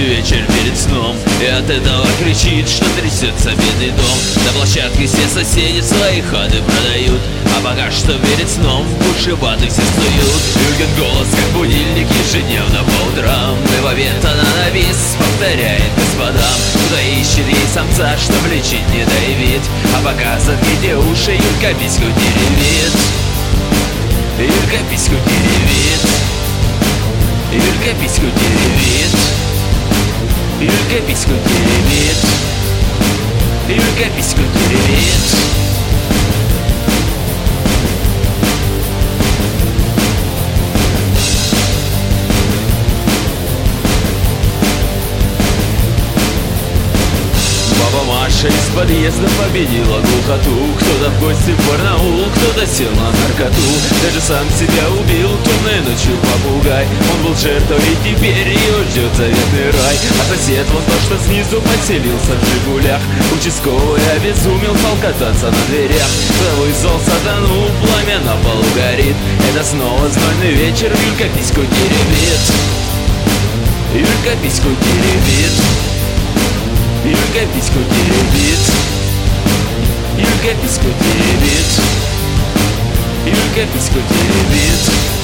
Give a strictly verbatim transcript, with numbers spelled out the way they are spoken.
вечер перед сном, и от этого кричит, что трясется бедный дом. На площадке все соседи свои хаты продают, а пока что перед сном в бушеваты все снуют. Юрген голос, как будильник, ежедневно по утрам, и в ответ она на бис повторяет господам: кто ищет ей самца, чтоб лечить недоявит, а пока заткните уши, Юрка письку деревит. Юрка письку деревит. Юрка письку деревит. Юрка письку деревит. Юрка письку деревит. Баба Маша из подъезда победила глухоту. Кто-то в гости в Барнаул, кто-то сел на наркоту. Даже сам себя убил темной ночью попугай. Он был жертвой, и теперь ее ждет заветный рай. А сосед вон то, что снизу поселился в Жигулях. Участковый обезумел, стал кататься на дверях. Второй зол сатанул, пламя на полу горит. Это снова знойный вечер, Юлька письку теребит. Юлька письку теребит. Юлька письку теребит. Юлька письку теребит. Юлька письку теребит.